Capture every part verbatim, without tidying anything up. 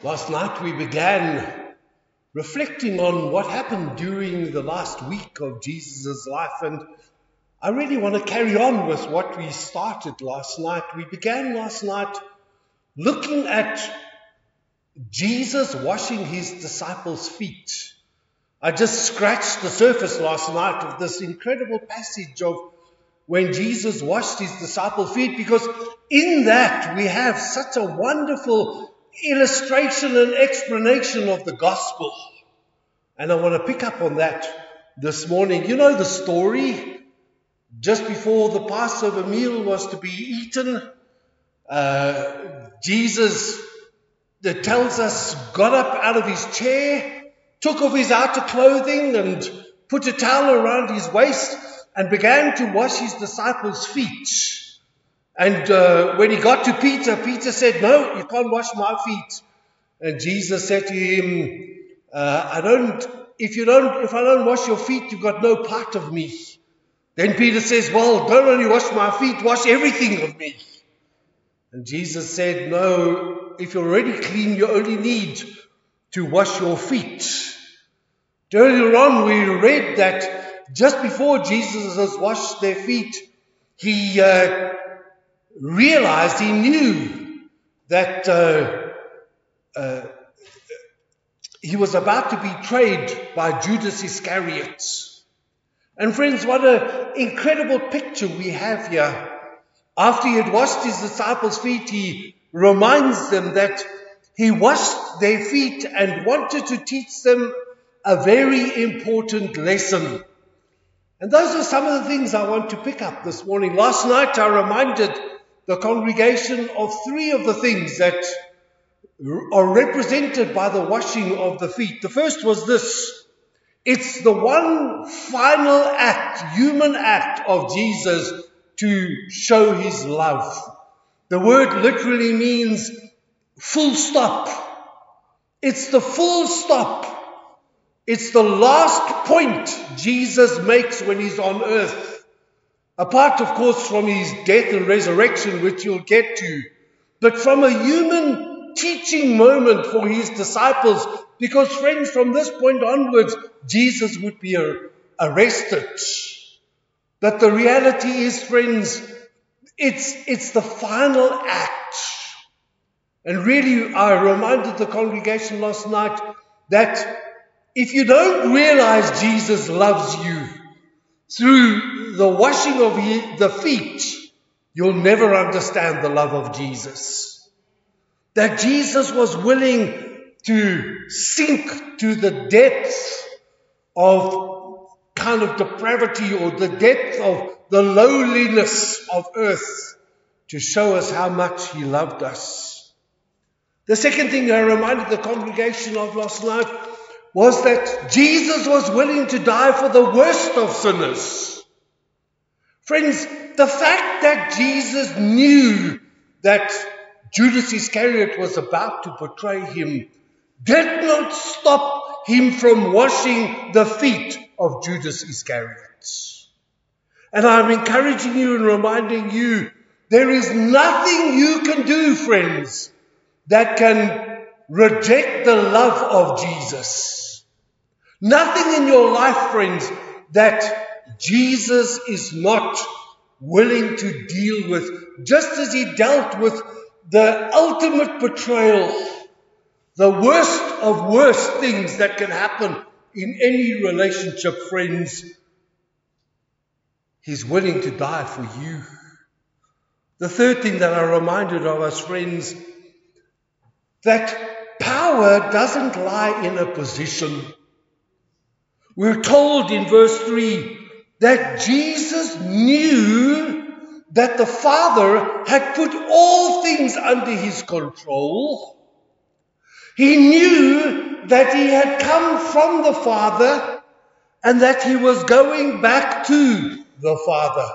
Last night we began reflecting on what happened during the last week of Jesus' life, and I really want to carry on with what we started last night. We began last night looking at Jesus washing his disciples' feet. I just scratched the surface last night of this incredible passage of when Jesus washed his disciples' feet, because in that we have such a wonderful illustration and explanation of the gospel. And I want to pick up on that this morning. You know the story. Just before the Passover meal was to be eaten, uh, Jesus, that tells us, got up out of his chair, took off his outer clothing and put a towel around his waist and began to wash his disciples' feet. And uh, when he got to Peter, Peter said, "No, you can't wash my feet." And Jesus said to him, uh, I don't, if you don't, if I don't wash your feet, you've got no part of me. Then Peter says, "Well, don't only wash my feet, wash everything of me." And Jesus said, "No, if you're already clean, you only need to wash your feet." Earlier on, we read that just before Jesus has washed their feet, he uh, realized, he knew that uh, uh, he was about to be betrayed by Judas Iscariot. And friends, what an incredible picture we have here. After he had washed his disciples' feet, he reminds them that he washed their feet and wanted to teach them a very important lesson. And those are some of the things I want to pick up this morning. Last night I reminded the congregation of three of the things that are represented by the washing of the feet. The first was this. It's the one final act, human act of Jesus to show his love. The word literally means full stop. It's the full stop. It's the last point Jesus makes when he's on earth. Apart, of course, from his death and resurrection, which you'll get to. But from a human teaching moment for his disciples, because, friends, from this point onwards, Jesus would be arrested. But the reality is, friends, it's, it's the final act. And really, I reminded the congregation last night that if you don't realize Jesus loves you through the washing of the feet, you'll never understand the love of Jesus. That Jesus was willing to sink to the depths of kind of depravity, or the depth of the lowliness of earth, to show us how much he loved us. The second thing I reminded the congregation of last night was that Jesus was willing to die for the worst of sinners. Friends, the fact that Jesus knew that Judas Iscariot was about to betray him did not stop him from washing the feet of Judas Iscariot. And I'm encouraging you and reminding you, there is nothing you can do, friends, that can reject the love of Jesus. Nothing in your life, friends, that Jesus is not willing to deal with, just as he dealt with the ultimate betrayal, the worst of worst things that can happen in any relationship, friends. He's willing to die for you. The third thing that I reminded of us, friends, that power doesn't lie in a position. We're told in verse three that Jesus knew that the Father had put all things under his control. He knew that he had come from the Father and that he was going back to the Father.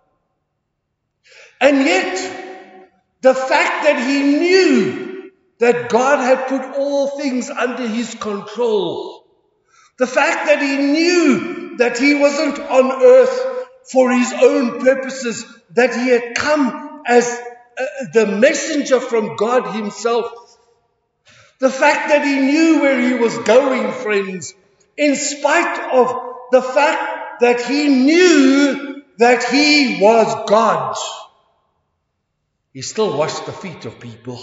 And yet, the fact that he knew that God had put all things under his control, the fact that he knew that he wasn't on earth for his own purposes, that he had come as uh, the messenger from God himself, The fact that he knew where he was going, friends, in spite of the fact that he knew that he was God, he still washed the feet of people.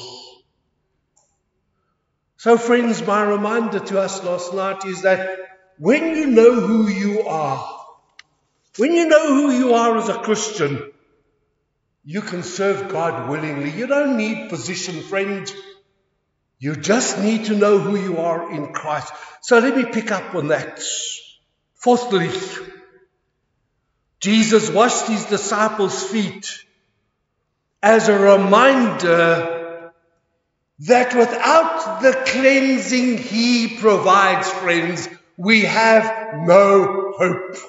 So friends, my reminder to us last night is that when you know who you are, when you know who you are as a Christian, you can serve God willingly. You don't need position, friend. You just need to know who you are in Christ. So let me pick up on that. Fourthly, Jesus washed his disciples' feet as a reminder that without the cleansing he provides, friends, we have no hope.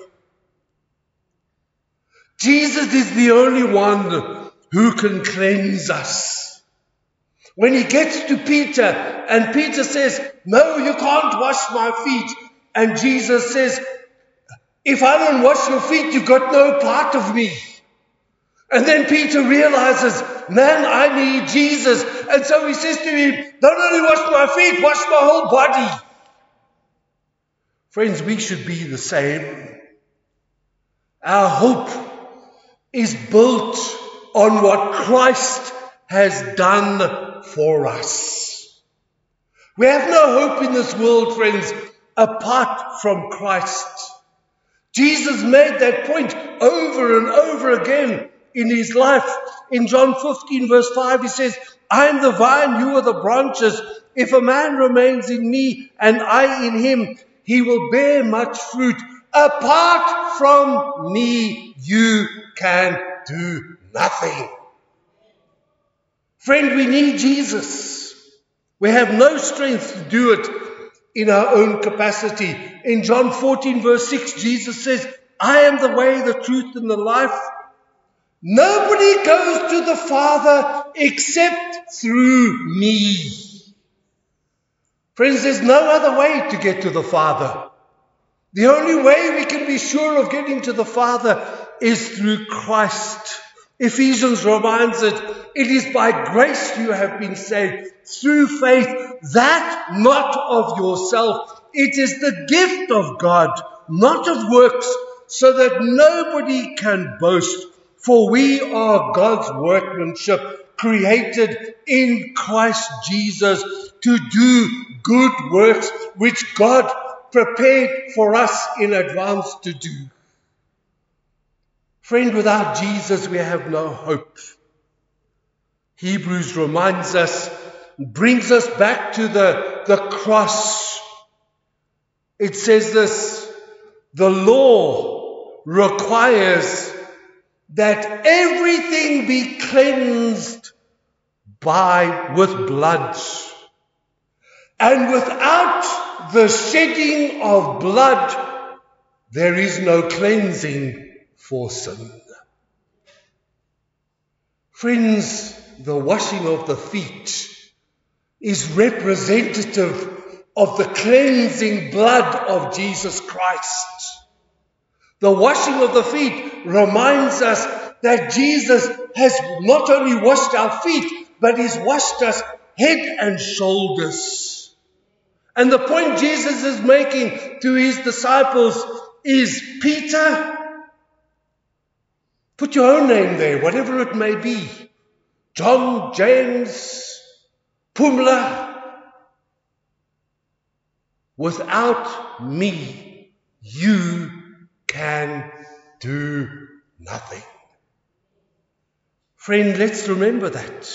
Jesus is the only one who can cleanse us. When he gets to Peter, and Peter says, no, you can't wash my feet. And Jesus says, if I don't wash your feet, you've got no part of me. And then Peter realizes, man, I need Jesus. And so he says to him, don't only wash my feet, wash my whole body. Friends, we should be the same. Our hope is built on what Christ has done for us. We have no hope in this world, friends, apart from Christ. Jesus made that point over and over again in his life. In John fifteen verse five, he says, I am the vine, you are the branches. If a man remains in me and I in him, he will bear much fruit. Apart from me, you can do nothing. Friend, we need Jesus. We have no strength to do it in our own capacity. In John fourteen verse six, Jesus says, I am the way, the truth, and the life. Nobody goes to the Father except through me. Friends, there's no other way to get to the Father. The only way we can be sure of getting to the Father is through Christ. Ephesians reminds it, it is by grace you have been saved, through faith, that not of yourself. It is the gift of God, not of works, so that nobody can boast. For we are God's workmanship, created in Christ Jesus to do good works, which God prepared for us in advance to do. Friend, without Jesus we have no hope. Hebrews reminds us, brings us back to the, the cross. It says this, the law requires that everything be cleansed by with blood. And without the shedding of blood, there is no cleansing for sin. Friends, the washing of the feet is representative of the cleansing blood of Jesus Christ. The washing of the feet reminds us that Jesus has not only washed our feet, but he's washed us head and shoulders. And the point Jesus is making to his disciples is, Peter, put your own name there, whatever it may be. John, James, Pumla. Without me, you can do nothing. Friend, let's remember that.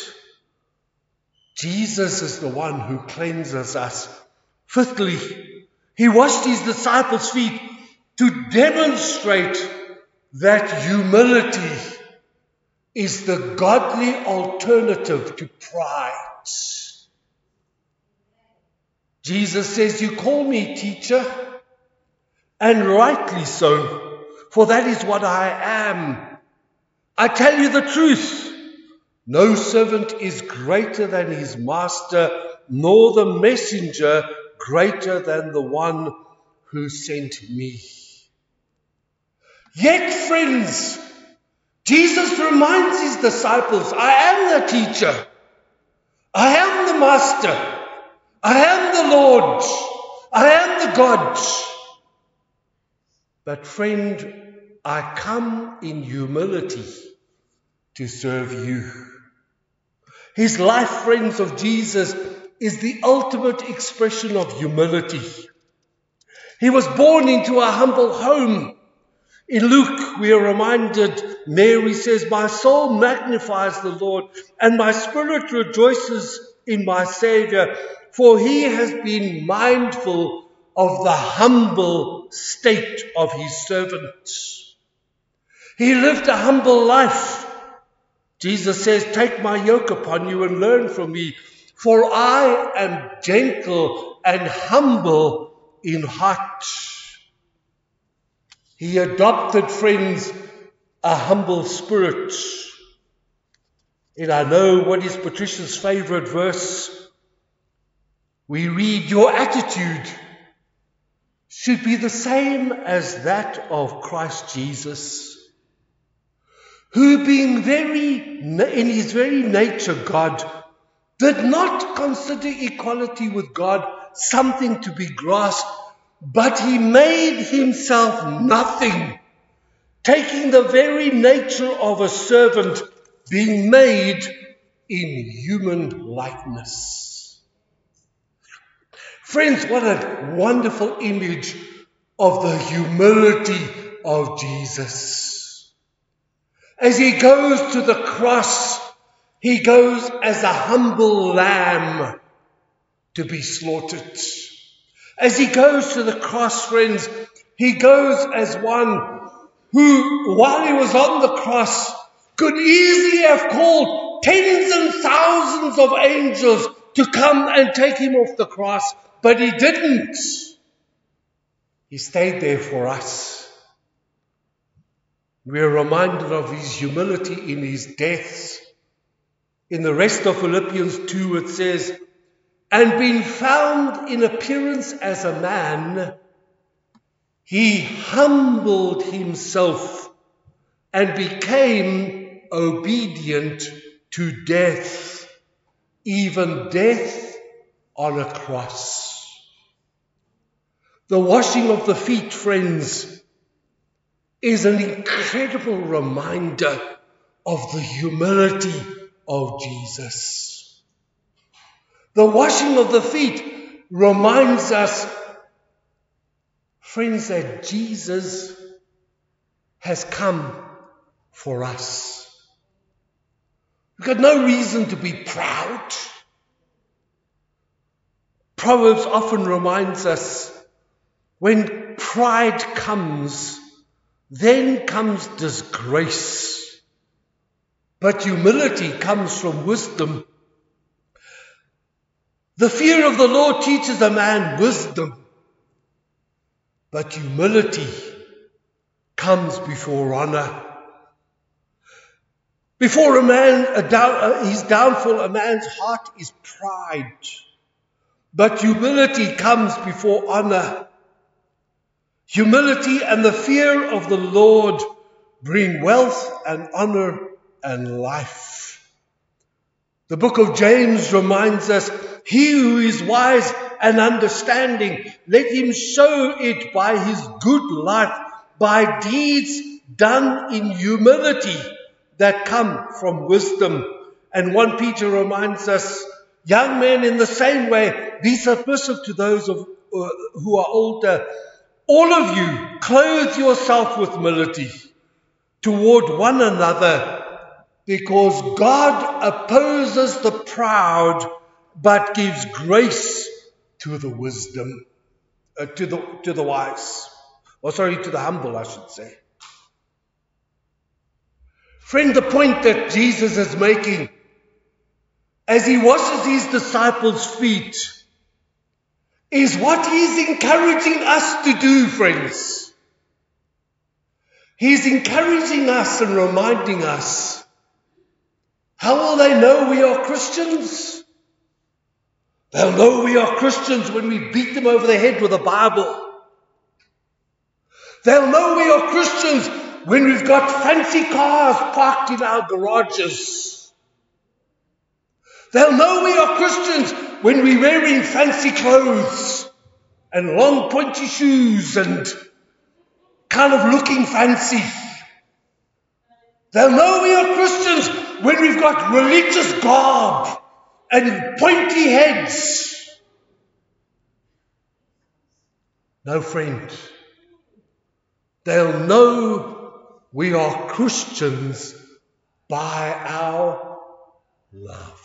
Jesus is the one who cleanses us. Fifthly, he washed his disciples' feet to demonstrate that humility is the godly alternative to pride. Jesus says, you call me teacher, and rightly so, for that is what I am. I tell you the truth. No servant is greater than his master, nor the messenger greater than the one who sent me. Yet, friends, Jesus reminds his disciples, I am the teacher. I am the master. I am the Lord. I am the God. But friend, I come in humility to serve you. His life, friends, of Jesus is the ultimate expression of humility. He was born into a humble home. In Luke, we are reminded, Mary says, my soul magnifies the Lord, and my spirit rejoices in my Savior, for he has been mindful of the humble state of his servant. He lived a humble life. Jesus says, take my yoke upon you and learn from me, for I am gentle and humble in heart. He adopted, friends, a humble spirit. And I know what is Patricia's favorite verse. We read, your attitude should be the same as that of Christ Jesus, who being very, in his very nature God, did not consider equality with God something to be grasped, but he made himself nothing, taking the very nature of a servant, being made in human likeness. Friends, what a wonderful image of the humility of Jesus. As he goes to the cross, he goes as a humble lamb to be slaughtered. As he goes to the cross, friends, he goes as one who, while he was on the cross, could easily have called tens and thousands of angels to come and take him off the cross, but he didn't. He stayed there for us. We are reminded of his humility in his deaths. In the rest of Philippians two, it says, and being found in appearance as a man, he humbled himself and became obedient to death, even death on a cross. The washing of the feet, friends, is an incredible reminder of the humility of Jesus. The washing of the feet reminds us, friends, that Jesus has come for us. We've got no reason to be proud. Proverbs often reminds us, when pride comes, then comes disgrace. But humility comes from wisdom. The fear of the Lord teaches a man wisdom, but humility comes before honor. Before a man, a down, his downfall, a man's heart is pride, but humility comes before honor. Humility and the fear of the Lord bring wealth and honor and life. The book of James reminds us, he who is wise and understanding, let him show it by his good life, by deeds done in humility that come from wisdom. And First Peter reminds us, young men, in the same way, be submissive to those of, uh, who are older. All of you, clothe yourself with humility toward one another, because God opposes the proud, but gives grace to the wisdom, uh, to the to the wise, or sorry, to the humble, I should say. Friend, the point that Jesus is making as he washes his disciples' feet is what he's encouraging us to do, friends. He's encouraging us and reminding us. How will they know we are Christians? They'll know we are Christians when we beat them over the head with a Bible. They'll know we are Christians when we've got fancy cars parked in our garages. They'll know we are Christians when we're wearing fancy clothes and long pointy shoes and kind of looking fancy. They'll know we are Christians when we've got religious garb and pointy heads. No, friend. They'll know we are Christians by our love.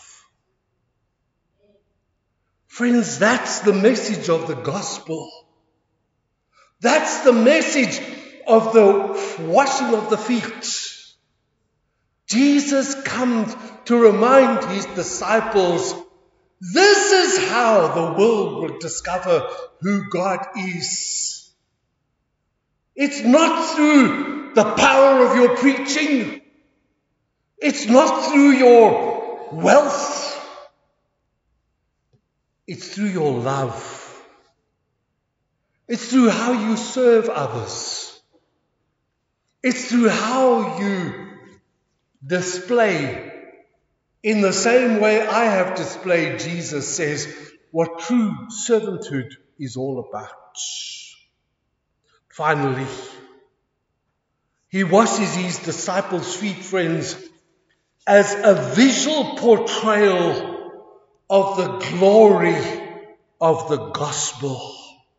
Friends, that's the message of the gospel. That's the message of the washing of the feet. Jesus comes to remind his disciples, this is how the world will discover who God is. It's not through the power of your preaching. It's not through your wealth. It's through your love. It's through how you serve others. It's through how you display, in the same way I have displayed, Jesus says, what true servanthood is all about. Finally, he washes his disciples' feet, friends, as a visual portrayal of the glory of the gospel.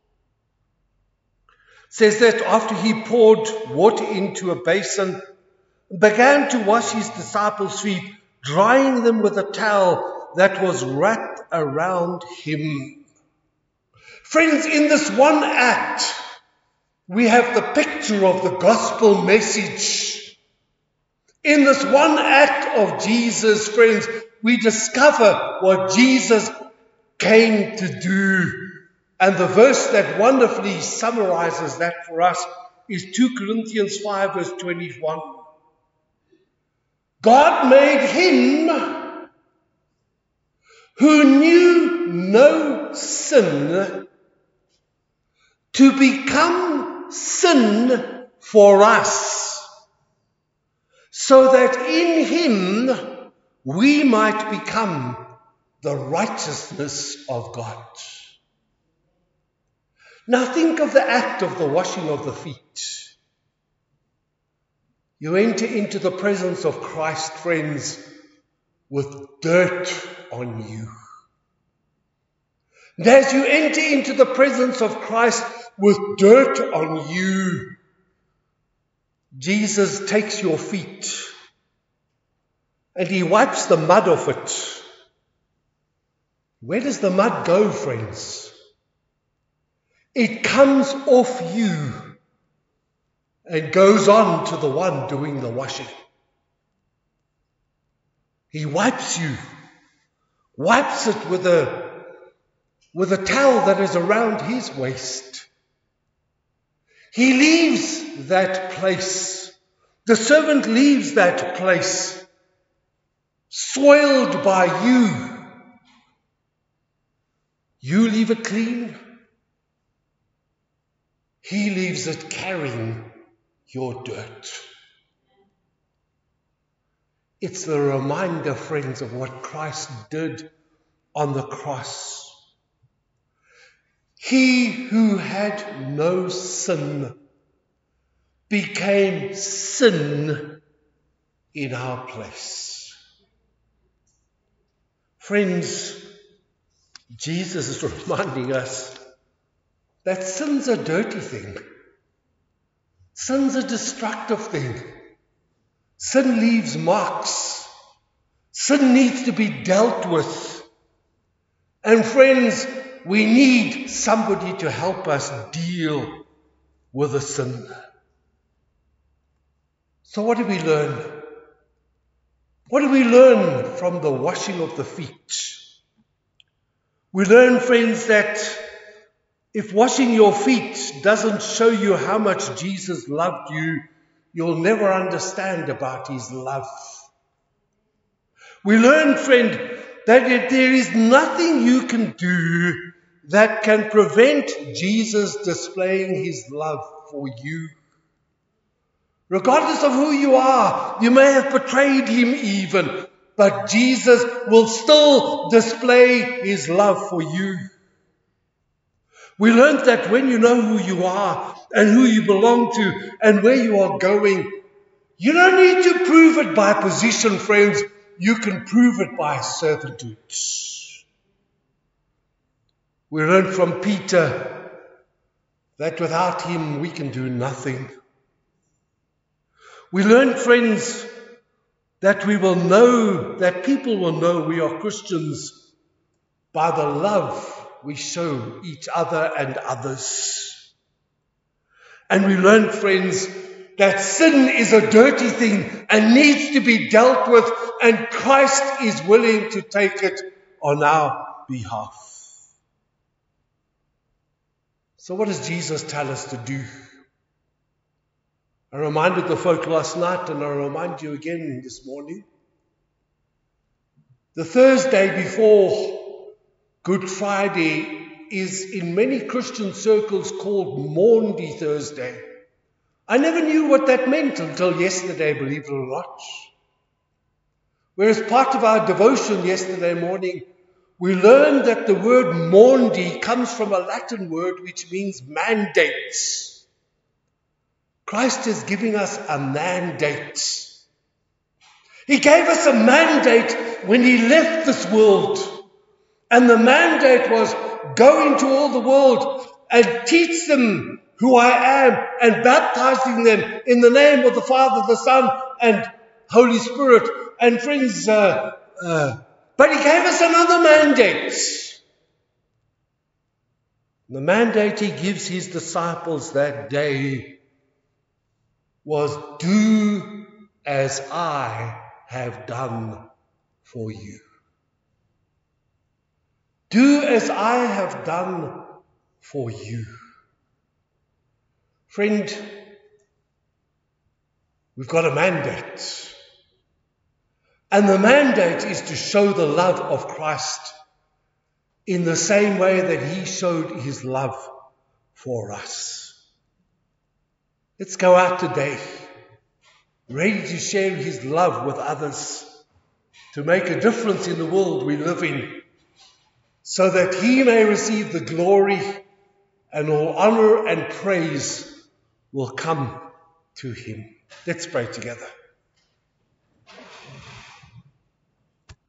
It says that after he poured water into a basin, began to wash his disciples' feet, drying them with a towel that was wrapped around him. Friends, in this one act, we have the picture of the gospel message. In this one act of Jesus, friends, we discover what Jesus came to do. And the verse that wonderfully summarizes that for us is two Corinthians five, verse twenty-one. God made him who knew no sin to become sin for us, so that in him we might become the righteousness of God. Now think of the act of the washing of the feet. You enter into the presence of Christ, friends, with dirt on you. And as you enter into the presence of Christ with dirt on you, Jesus takes your feet and he wipes the mud off it. Where does the mud go, friends? It comes off you and goes on to the one doing the washing. He wipes you, wipes it with a, with a towel that is around his waist. He leaves that place. The servant leaves that place, soiled by you. You leave it clean. He leaves it carrying your dirt. It's the reminder, friends, of what Christ did on the cross. He who had no sin became sin in our place. Friends, Jesus is reminding us that sin's a dirty thing. Sin's a destructive thing. Sin leaves marks. Sin needs to be dealt with. And friends, we need somebody to help us deal with the sin. So what do we learn? What do we learn from the washing of the feet? We learn, friends, that if washing your feet doesn't show you how much Jesus loved you, you'll never understand about his love. We learn, friend, that if there is nothing you can do that can prevent Jesus displaying his love for you. Regardless of who you are, you may have betrayed him even, but Jesus will still display his love for you. We learned that when you know who you are and who you belong to and where you are going, you don't need to prove it by position, friends. You can prove it by servitude. We learned from Peter that without him we can do nothing. We learned, friends, that we will know, that people will know we are Christians by the love we show each other and others. And we learned, friends, that sin is a dirty thing and needs to be dealt with, and Christ is willing to take it on our behalf. So what does Jesus tell us to do? I reminded the folk last night, and I remind you again this morning. The Thursday before Good Friday is in many Christian circles called Maundy Thursday. I never knew what that meant until yesterday, believe it or not. Whereas part of our devotion yesterday morning, we learned that the word Maundy comes from a Latin word which means mandate. Christ is giving us a mandate. He gave us a mandate when he left this world. And the mandate was, go into all the world and teach them who I am, and baptizing them in the name of the Father, the Son, and Holy Spirit. And friends, uh, uh, but he gave us another mandate. The mandate he gives his disciples that day was, do as I have done for you. Do as I have done for you. Friend, we've got a mandate. And the mandate is to show the love of Christ in the same way that he showed his love for us. Let's go out today, ready to share his love with others, to make a difference in the world we live in, so that he may receive the glory, and all honor and praise will come to him. Let's pray together.